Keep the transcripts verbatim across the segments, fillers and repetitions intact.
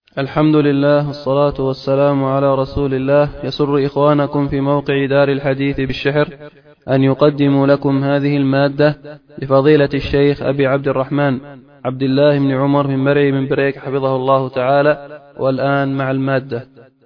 الحمد لله والصلاة والسلام على رسول الله. يسر إخوانكم في موقع دار الحديث بالشحر أن يقدموا لكم هذه المادة لفضيلة الشيخ أبي عبد الرحمن عبد الله بن عمر بن مرعي بن بريك حفظه الله تعالى. والآن مع المادة.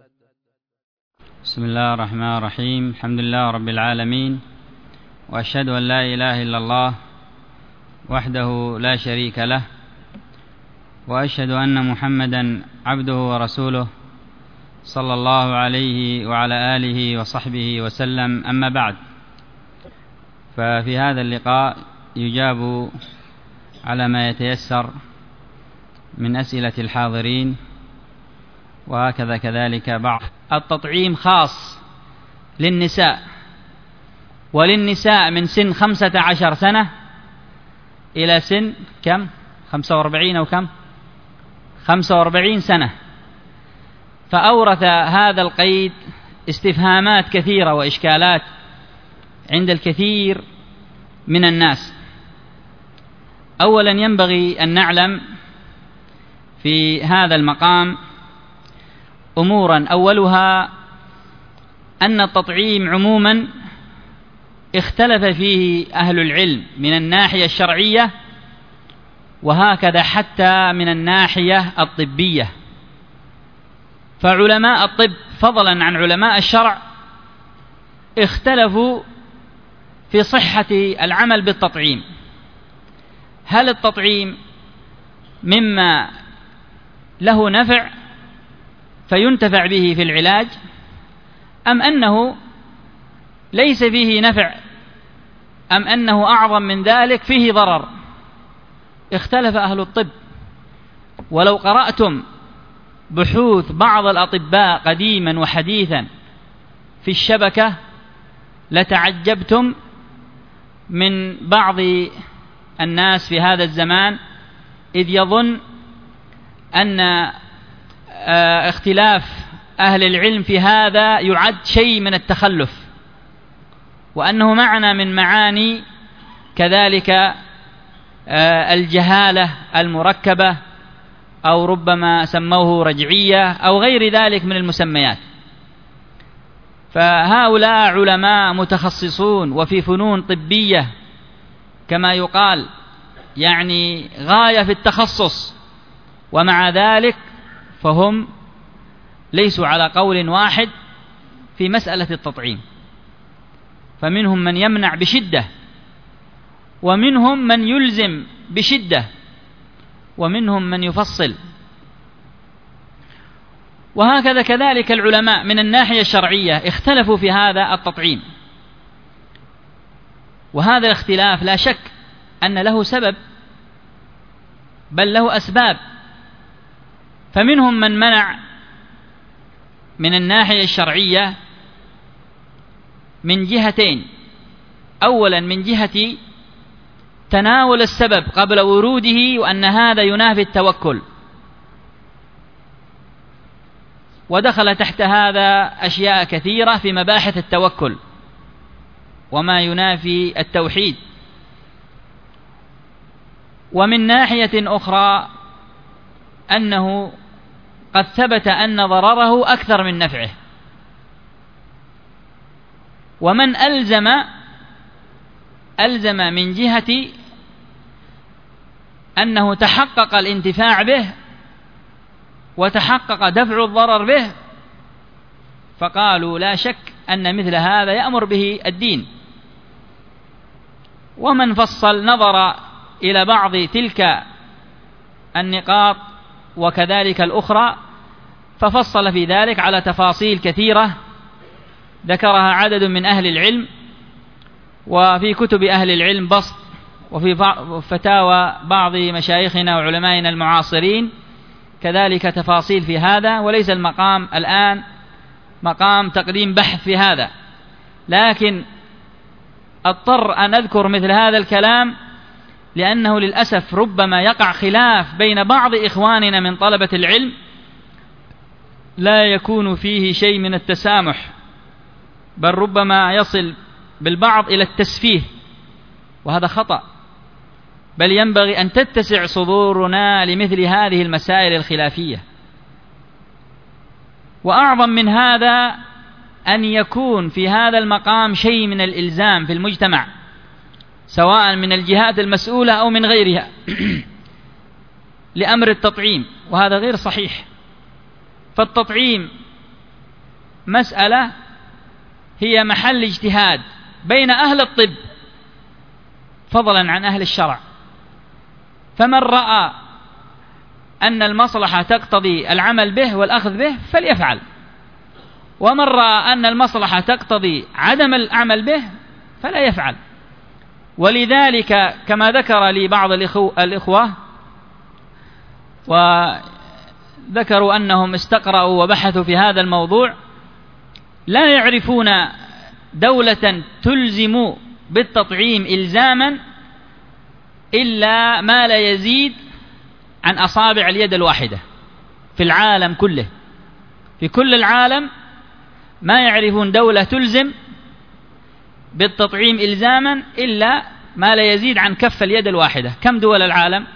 بسم الله الرحمن الرحيم. الحمد لله رب العالمين، وأشهد أن لا إله إلا الله وحده لا شريك له، وأشهد أن محمدا عبده ورسوله صلى الله عليه وعلى آله وصحبه وسلم. أما بعد، ففي هذا اللقاء يجاب على ما يتيسر من أسئلة الحاضرين، وهكذا كذلك بعض. التطعيم خاص للنساء، وللنساء من سن خمسة عشر سنة إلى سن كم؟ خمسة وأربعين أو كم؟ خمسة وأربعين سنة. فأورث هذا القيد استفهامات كثيرة وإشكالات عند الكثير من الناس. أولا، ينبغي أن نعلم في هذا المقام أمورا. أولها أن التطعيم عموما اختلف فيه أهل العلم من الناحية الشرعية، وهكذا حتى من الناحية الطبية. فعلماء الطب فضلا عن علماء الشرع اختلفوا في صحة العمل بالتطعيم. هل التطعيم مما له نفع فينتفع به في العلاج، أم أنه ليس فيه نفع، أم أنه أعظم من ذلك فيه ضرر؟ اختلف أهل الطب. ولو قرأتم بحوث بعض الأطباء قديما وحديثا في الشبكة لتعجبتم من بعض الناس في هذا الزمان، إذ يظن أن اختلاف أهل العلم في هذا يعد شيء من التخلف، وأنه معنى من معاني كذلك الجهالة المركبة، أو ربما سموه رجعية أو غير ذلك من المسميات. فهؤلاء علماء متخصصون وفي فنون طبية كما يقال، يعني غاية في التخصص، ومع ذلك فهم ليسوا على قول واحد في مسألة التطعيم. فمنهم من يمنع بشدة، ومنهم من يلزم بشدة، ومنهم من يفصل. وهكذا كذلك العلماء من الناحية الشرعية اختلفوا في هذا التطعيم. وهذا الاختلاف لا شك أن له سبب، بل له أسباب. فمنهم من منع من الناحية الشرعية من جهتين. أولا، من جهة تناول السبب قبل وروده، وأن هذا ينافي التوكل، ودخل تحت هذا أشياء كثيرة في مباحث التوكل وما ينافي التوحيد. ومن ناحية أخرى أنه قد ثبت أن ضرره أكثر من نفعه. ومن ألزم ألزم من جهة أنه تحقق الانتفاع به وتحقق دفع الضرر به، فقالوا لا شك أن مثل هذا يأمر به الدين. ومن فصل نظر إلى بعض تلك النقاط وكذلك الأخرى، ففصل في ذلك على تفاصيل كثيرة ذكرها عدد من أهل العلم، وفي كتب أهل العلم بسط، وفي فتاوى بعض مشايخنا وعلمائنا المعاصرين كذلك تفاصيل في هذا. وليس المقام الآن مقام تقديم بحث في هذا، لكن اضطر أن أذكر مثل هذا الكلام لأنه للأسف ربما يقع خلاف بين بعض إخواننا من طلبة العلم لا يكون فيه شيء من التسامح، بل ربما يصل بالبعض إلى التسفيه، وهذا خطأ. بل ينبغي أن تتسع صدورنا لمثل هذه المسائل الخلافية، وأعظم من هذا أن يكون في هذا المقام شيء من الإلزام في المجتمع، سواء من الجهات المسؤولة أو من غيرها لأمر التطعيم، وهذا غير صحيح. فالتطعيم مسألة هي محل اجتهاد بين أهل الطب فضلا عن أهل الشرع، فمن رأى أن المصلحة تقتضي العمل به والأخذ به فليفعل، ومن رأى أن المصلحة تقتضي عدم العمل به فلا يفعل. ولذلك كما ذكر لي بعض الإخوة وذكروا أنهم استقرأوا وبحثوا في هذا الموضوع، لا يعرفون دولة تلزم بالتطعيم إلزاما إلا ما لا يزيد عن أصابع اليد الواحدة في العالم كله. في كل العالم ما يعرفون دولة تلزم بالتطعيم إلزاما إلا ما لا يزيد عن كف اليد الواحدة. كم دول العالم؟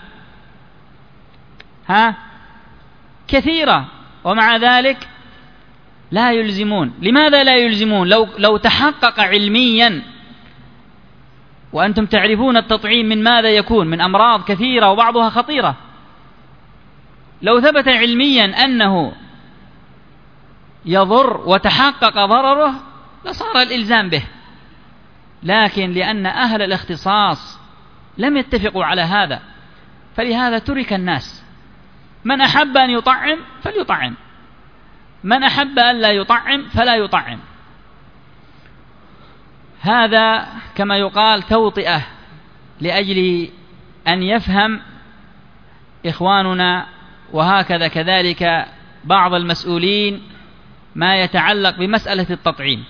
ها؟ كثيرة، ومع ذلك لا يلزمون. لماذا لا يلزمون؟ لو, لو تحقق علميا، وأنتم تعرفون التطعيم من ماذا يكون، من أمراض كثيرة وبعضها خطيرة، لو ثبت علميا أنه يضر وتحقق ضرره لصار الإلزام به، لكن لأن أهل الاختصاص لم يتفقوا على هذا فلهذا ترك الناس. من أحب أن يطعم فليطعم، من أحب أن لا يطعم فلا يطعم. هذا كما يقال توطئة لأجل أن يفهم إخواننا وهكذا كذلك بعض المسؤولين ما يتعلق بمسألة التطعيم.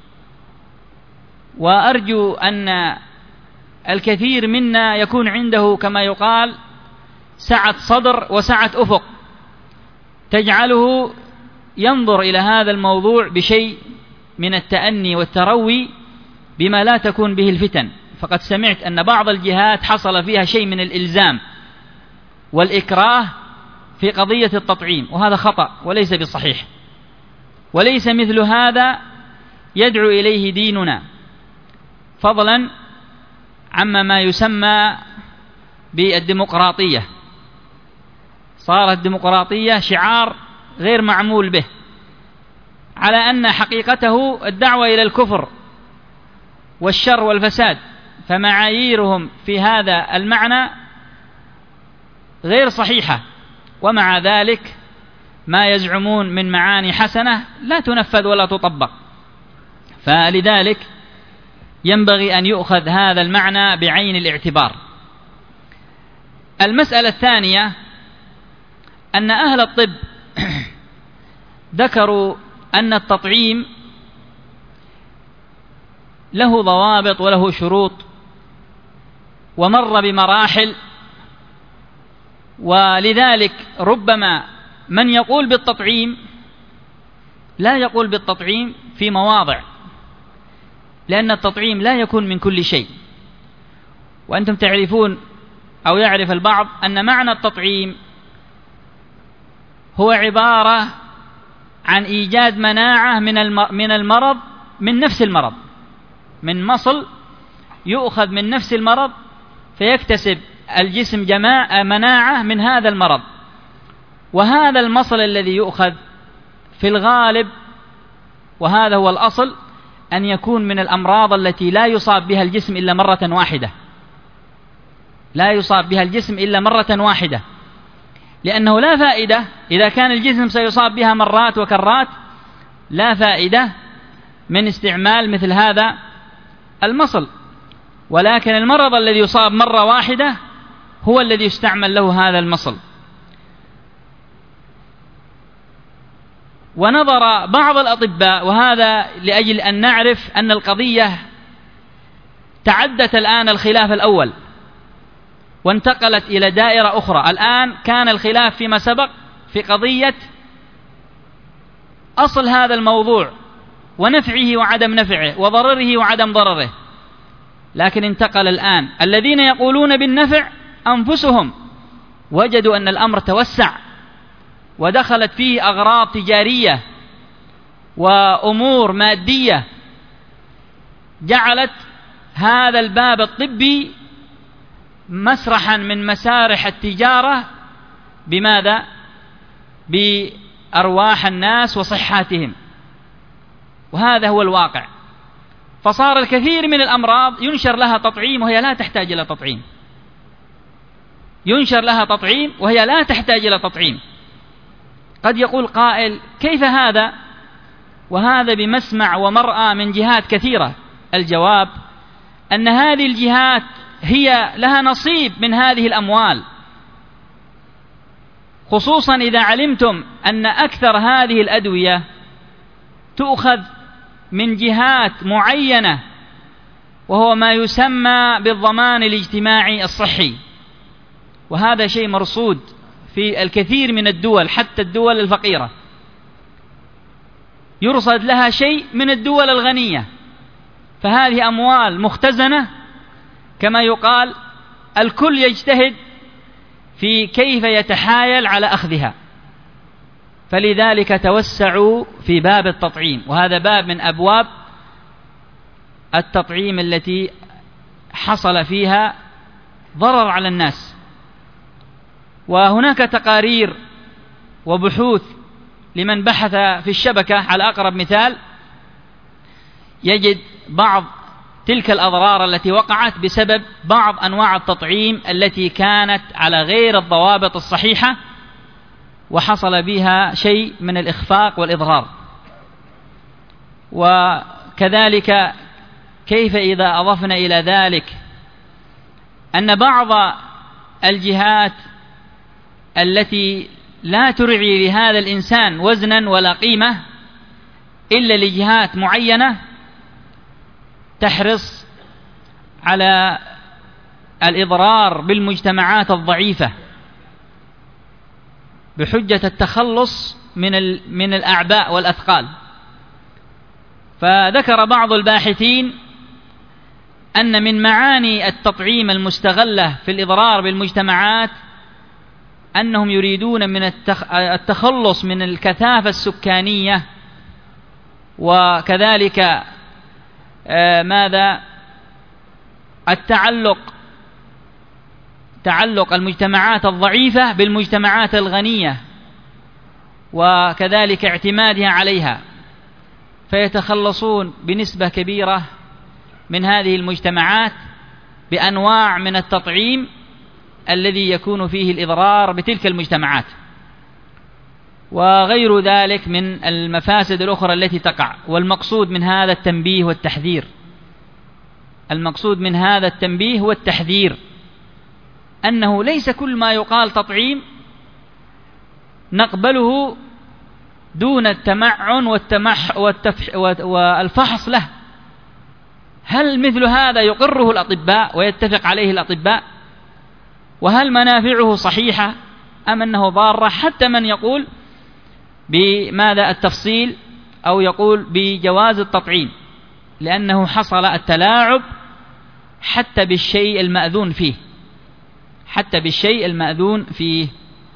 وأرجو أن الكثير منا يكون عنده كما يقال سعة صدر وسعة أفق تجعله ينظر إلى هذا الموضوع بشيء من التأني والتروي بما لا تكون به الفتن. فقد سمعت أن بعض الجهات حصل فيها شيء من الإلزام والإكراه في قضية التطعيم، وهذا خطأ وليس بصحيح، وليس مثل هذا يدعو إليه ديننا، فضلا عما ما يسمى بالديمقراطية. صارت الديمقراطية شعار غير معمول به، على أن حقيقته الدعوة إلى الكفر والشر والفساد، فمعاييرهم في هذا المعنى غير صحيحة، ومع ذلك ما يزعمون من معاني حسنة لا تنفذ ولا تطبق. فلذلك ينبغي أن يؤخذ هذا المعنى بعين الاعتبار. المسألة الثانية أن أهل الطب ذكروا أن التطعيم له ضوابط وله شروط ومر بمراحل، ولذلك ربما من يقول بالتطعيم لا يقول بالتطعيم في مواضع، لأن التطعيم لا يكون من كل شيء. وأنتم تعرفون أو يعرف البعض أن معنى التطعيم هو عبارة عن إيجاد مناعة من المرض، من نفس المرض، من مصل يؤخذ من نفس المرض فيكتسب الجسم جماعة مناعة من هذا المرض. وهذا المصل الذي يؤخذ في الغالب، وهذا هو الأصل، أن يكون من الأمراض التي لا يصاب بها الجسم إلا مرة واحدة، لا يصاب بها الجسم إلا مرة واحدة، لأنه لا فائدة إذا كان الجسم سيصاب بها مرات وكرات، لا فائدة من استعمال مثل هذا المصل. ولكن المرض الذي يصاب مرة واحدة هو الذي يستعمل له هذا المصل. ونظر بعض الأطباء، وهذا لأجل أن نعرف أن القضية تعدت الآن الخلاف الأول وانتقلت إلى دائرة أخرى. الآن كان الخلاف فيما سبق في قضية أصل هذا الموضوع ونفعه وعدم نفعه وضرره وعدم ضرره، لكن انتقل الآن الذين يقولون بالنفع أنفسهم وجدوا أن الأمر توسع ودخلت فيه أغراض تجارية وأمور مادية جعلت هذا الباب الطبي مسرحا من مسارح التجارة بماذا؟ بأرواح الناس وصحاتهم، وهذا هو الواقع. فصار الكثير من الأمراض ينشر لها تطعيم وهي لا تحتاج إلى تطعيم، ينشر لها تطعيم وهي لا تحتاج إلى تطعيم. قد يقول قائل: كيف هذا وهذا بمسمع ومرأى من جهات كثيرة؟ الجواب أن هذه الجهات هي لها نصيب من هذه الأموال، خصوصا إذا علمتم أن أكثر هذه الأدوية تؤخذ من جهات معينة، وهو ما يسمى بالضمان الاجتماعي الصحي، وهذا شيء مرصود في الكثير من الدول، حتى الدول الفقيرة يرصد لها شيء من الدول الغنية. فهذه أموال مختزنة، كما يقال الكل يجتهد في كيف يتحايل على أخذها، فلذلك توسعوا في باب التطعيم، وهذا باب من أبواب التطعيم التي حصل فيها ضرر على الناس. وهناك تقارير وبحوث لمن بحث في الشبكة، على أقرب مثال يجد بعض تلك الأضرار التي وقعت بسبب بعض أنواع التطعيم التي كانت على غير الضوابط الصحيحة، وحصل بها شيء من الإخفاق والإضرار. وكذلك كيف إذا أضفنا إلى ذلك أن بعض الجهات التي لا ترعي لهذا الإنسان وزنا ولا قيمة إلا لجهات معينة تحرص على الإضرار بالمجتمعات الضعيفة بحجة التخلص من من الأعباء والأثقال. فذكر بعض الباحثين أن من معاني التطعيم المستغلة في الإضرار بالمجتمعات أنهم يريدون من التخلص من الكثافة السكانية، وكذلك ماذا التعلق تعلق المجتمعات الضعيفة بالمجتمعات الغنية، وكذلك اعتمادها عليها، فيتخلصون بنسبة كبيرة من هذه المجتمعات بأنواع من التطعيم الذي يكون فيه الإضرار بتلك المجتمعات، وغير ذلك من المفاسد الأخرى التي تقع. والمقصود من هذا التنبيه والتحذير، المقصود من هذا التنبيه والتحذير أنه ليس كل ما يقال تطعيم نقبله دون التمعن والتمح والتفح والفحص له. هل مثل هذا يقره الأطباء ويتفق عليه الأطباء؟ وهل منافعه صحيحة أم أنه ضارة؟ حتى من يقول بماذا التفصيل أو يقول بجواز التطعيم، لأنه حصل التلاعب حتى بالشيء المأذون فيه، حتى بالشيء المأذون فيه.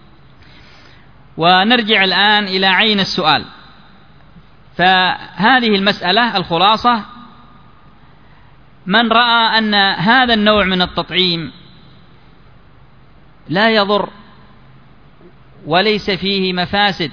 ونرجع الآن إلى عين السؤال. فهذه المسألة الخلاصة: من رأى أن هذا النوع من التطعيم لا يضر وليس فيه مفاسد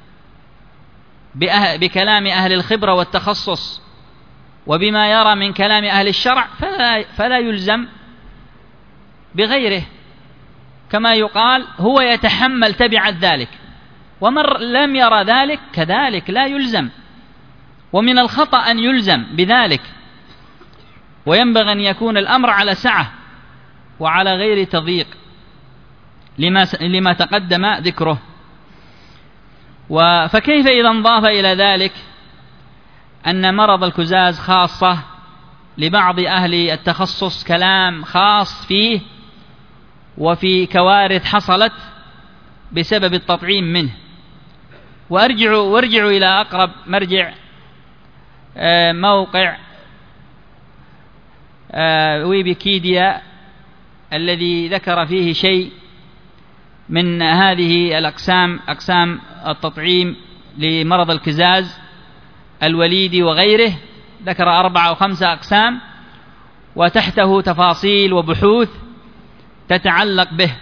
بكلام أهل الخبرة والتخصص وبما يرى من كلام أهل الشرع فلا, فلا يلزم بغيره، كما يقال هو يتحمل تبعة ذلك، ومن لم يرى ذلك كذلك لا يلزم. ومن الخطأ أن يلزم بذلك، وينبغي أن يكون الأمر على سعة وعلى غير تضييق لما, لما تقدم ذكره. فكيف إذا انضاف إلى ذلك أن مرض الكزاز خاصة لبعض أهل التخصص كلام خاص فيه، وفي كوارث حصلت بسبب التطعيم منه. وأرجعوا وارجعوا إلى أقرب مرجع موقع ويكيبيديا الذي ذكر فيه شيء من هذه الأقسام، أقسام التطعيم لمرض الكزاز، الوليدي وغيره، ذكر أربعة أو خمسة أقسام، وتحته تفاصيل وبحوث تتعلق به.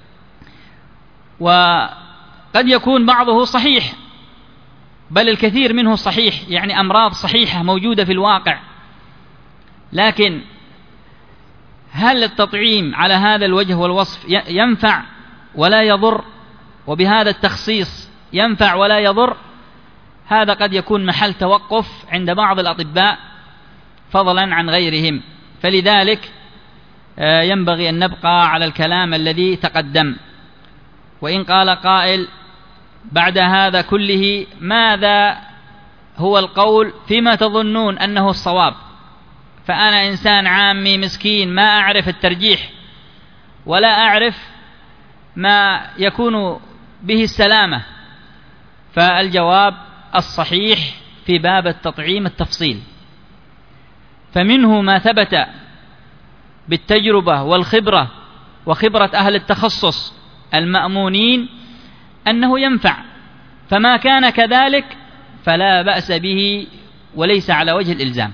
وقد يكون بعضه صحيح، بل الكثير منه صحيح، يعني أمراض صحيحة موجودة في الواقع، لكن هل التطعيم على هذا الوجه والوصف ينفع ولا يضر، وبهذا التخصيص ينفع ولا يضر؟ هذا قد يكون محل توقف عند بعض الأطباء فضلا عن غيرهم. فلذلك ينبغي أن نبقى على الكلام الذي تقدم. وإن قال قائل بعد هذا كله ماذا هو القول فيما تظنون أنه الصواب، فأنا إنسان عامي مسكين ما أعرف الترجيح ولا أعرف ما يكون به السلامة. فالجواب الصحيح في باب التطعيم التفصيل، فمنه ما ثبت بالتجربة والخبرة وخبرة أهل التخصص المأمونين أنه ينفع، فما كان كذلك فلا بأس به وليس على وجه الإلزام.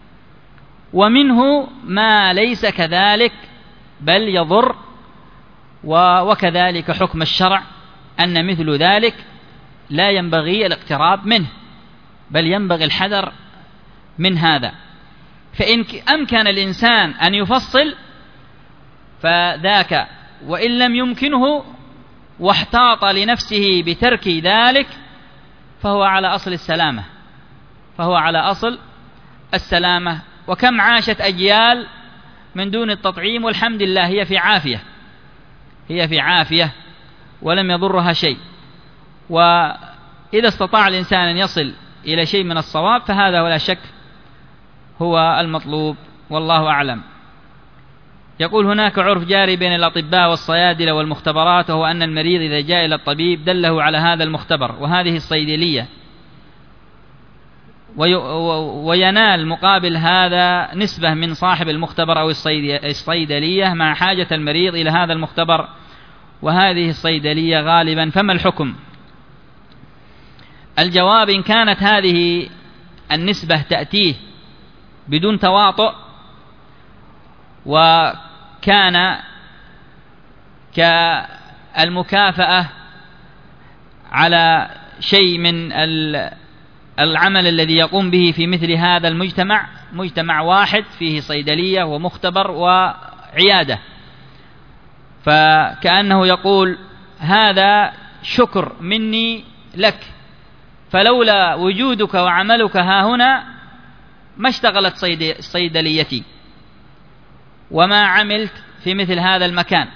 ومنه ما ليس كذلك بل يضر، وكذلك حكم الشرع أن مثل ذلك لا ينبغي الاقتراب منه، بل ينبغي الحذر من هذا. فإن أمكن الإنسان أن يفصل فذاك، وإن لم يمكنه واحتاط لنفسه بترك ذلك فهو على أصل السلامة، فهو على أصل السلامة. وكم عاشت أجيال من دون التطعيم والحمد لله هي في عافية، هي في عافية ولم يضرها شيء. وإذا استطاع الإنسان أن يصل إلى شيء من الصواب فهذا ولا شك هو المطلوب، والله أعلم. يقول هناك عرف جاري بين الأطباء والصيادلة والمختبرات، وهو أن المريض إذا جاء إلى الطبيب دله على هذا المختبر وهذه الصيدلية، وينال مقابل هذا نسبة من صاحب المختبر أو الصيدلية مع حاجة المريض إلى هذا المختبر وهذه الصيدلية غالبا، فما الحكم؟ الجواب: إن كانت هذه النسبة تأتيه بدون تواطؤ وكان كالمكافأة على شيء من العمل الذي يقوم به في مثل هذا المجتمع، مجتمع واحد فيه صيدلية ومختبر وعيادة، فكأنه يقول هذا شكر مني لك، فلولا وجودك وعملك ها هنا ما اشتغلت صيدليتي وما عملت في مثل هذا المكان،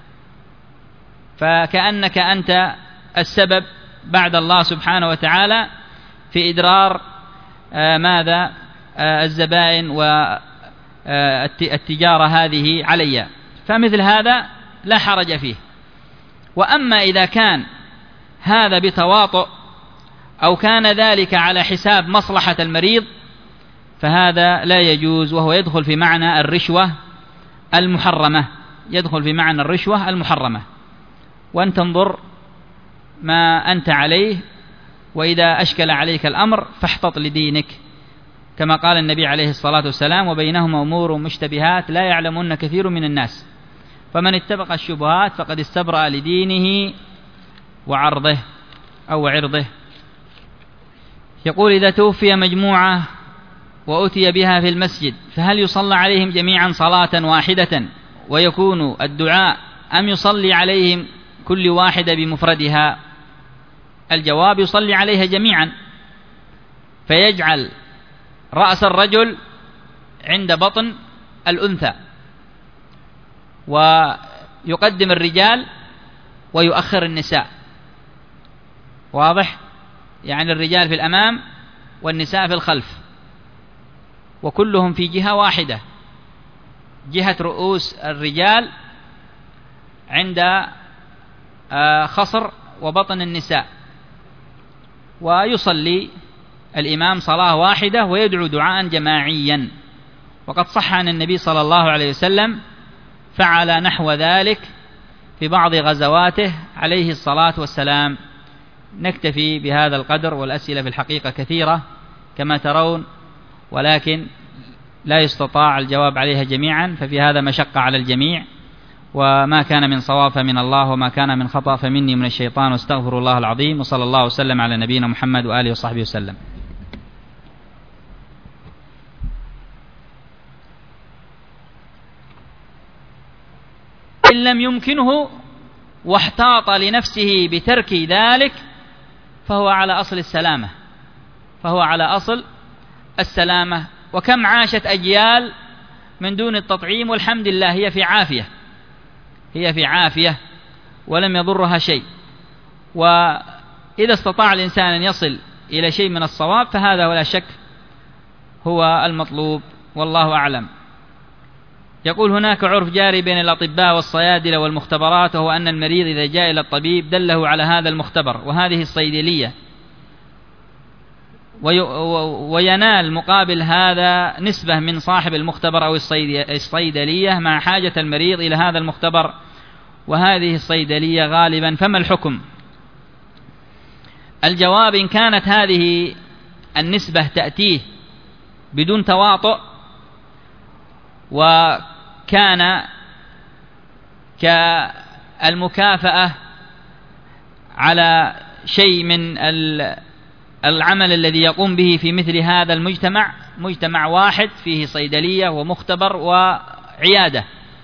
فكأنك أنت السبب بعد الله سبحانه وتعالى في إدرار آه ماذا آه الزبائن والتجارة هذه علي، فمثل هذا لا حرج فيه. وأما إذا كان هذا بتواطؤ أو كان ذلك على حساب مصلحة المريض فهذا لا يجوز، وهو يدخل في معنى الرشوة المحرمة، يدخل في معنى الرشوة المحرمة. وأن تنظر ما أنت عليه، وإذا أشكل عليك الأمر فاحتط لدينك، كما قال النبي عليه الصلاة والسلام: وبينهما أمور مشتبهات لا يعلمون كثير من الناس، فمن اتبق الشبهات فقد استبرأ لدينه وعرضه أو عرضه. يقول: إذا توفي مجموعة وأتي بها في المسجد فهل يصلى عليهم جميعا صلاة واحدة ويكون الدعاء، أم يصلي عليهم كل واحدة بمفردها؟ الجواب: يصلي عليها جميعا، فيجعل رأس الرجل عند بطن الأنثى، ويقدم الرجال ويؤخر النساء. واضح؟ يعني الرجال في الأمام والنساء في الخلف، وكلهم في جهة واحدة، جهة رؤوس الرجال عند خصر وبطن النساء، ويصلي الإمام صلاة واحدة ويدعو دعاء جماعيا. وقد صح عن النبي صلى الله عليه وسلم فعل نحو ذلك في بعض غزواته عليه الصلاة والسلام. نكتفي بهذا القدر، والأسئلة في الحقيقة كثيرة، كما ترون، ولكن لا يستطاع الجواب عليها جميعا، ففي هذا مشقة على الجميع. وما كان من صواب فمن الله، وما كان من خطأ فمني من الشيطان، واستغفر الله العظيم. وصلى الله وسلم على نبينا محمد وآله وصحبه وسلم. إن لم يمكنه واحتاط لنفسه بترك ذلك فهو على أصل السلامة، فهو على أصل السلامة. وكم عاشت أجيال من دون التطعيم والحمد لله هي في عافية، هي في عافية ولم يضرها شيء. وإذا استطاع الإنسان أن يصل إلى شيء من الصواب فهذا ولا شك هو المطلوب، والله أعلم. يقول: هناك عرف جاري بين الأطباء والصيادلة والمختبرات، وهو أن المريض إذا جاء إلى الطبيب دله على هذا المختبر وهذه الصيدلية، وينال مقابل هذا نسبة من صاحب المختبر أو الصيدلية مع حاجة المريض إلى هذا المختبر وهذه الصيدلية غالبا، فما الحكم؟ الجواب: إن كانت هذه النسبة تأتيه بدون تواطؤ وكان كالمكافأة على شيء من العمل الذي يقوم به في مثل هذا المجتمع، مجتمع واحد فيه صيدلية ومختبر وعيادة،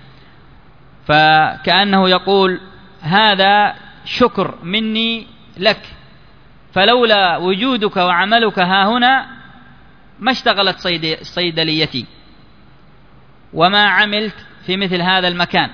فكأنه يقول: هذا شكر مني لك، فلولا وجودك وعملك ها هنا ما اشتغلت صيدليتي وما عملت في مثل هذا المكان،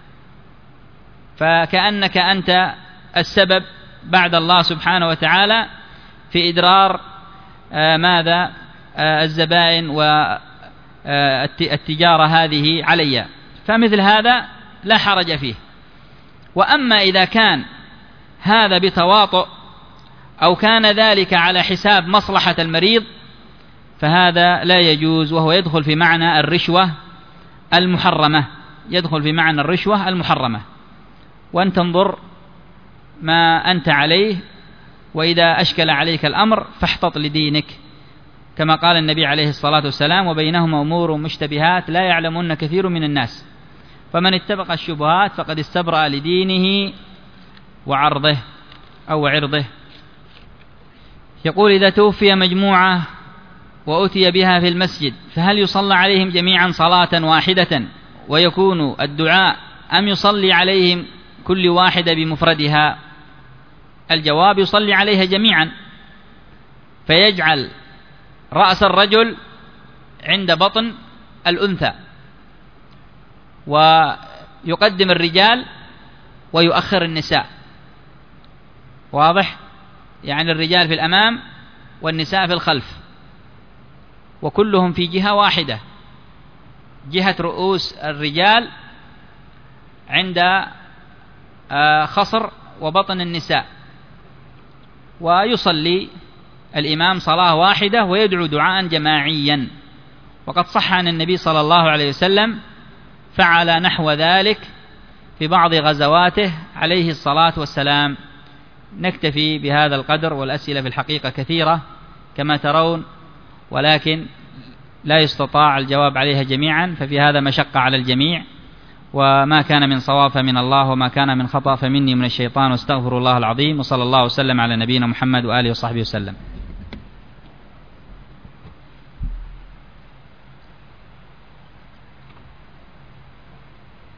فكأنك أنت السبب بعد الله سبحانه وتعالى في إدرار آه ماذا آه الزبائن والتجارة هذه علي، فمثل هذا لا حرج فيه. وأما إذا كان هذا بتواطؤ أو كان ذلك على حساب مصلحة المريض فهذا لا يجوز، وهو يدخل في معنى الرشوة المحرمة، يدخل في معنى الرشوة المحرمة. وأن تنظر ما أنت عليه، وإذا أشكل عليك الأمر فاحتط لدينك، كما قال النبي عليه الصلاة والسلام: وبينهما أمور مشتبهات لا يعلمون كثير من الناس، فمن اتبق الشبهات فقد استبرأ لدينه وعرضه أو عرضه. يقول: إذا توفي مجموعة وأتي بها في المسجد فهل يصلى عليهم جميعا صلاة واحدة ويكون الدعاء، أم يصلي عليهم كل واحدة بمفردها؟ الجواب: يصلي عليها جميعا، فيجعل رأس الرجل عند بطن الأنثى، ويقدم الرجال ويؤخر النساء. واضح؟ يعني الرجال في الأمام والنساء في الخلف، وكلهم في جهة واحدة، جهة رؤوس الرجال عند خصر وبطن النساء، ويصلي الإمام صلاة واحدة ويدعو دعاء جماعيا. وقد صح عن النبي صلى الله عليه وسلم فعل نحو ذلك في بعض غزواته عليه الصلاة والسلام. نكتفي بهذا القدر، والأسئلة في الحقيقة كثيرة كما ترون، ولكن لا يستطاع الجواب عليها جميعا، ففي هذا مشقة على الجميع. وما كان من صواب فمن الله، وما كان من خطأ فمني من الشيطان، واستغفر الله العظيم. وصلى الله وسلم على نبينا محمد وآله وصحبه وسلم.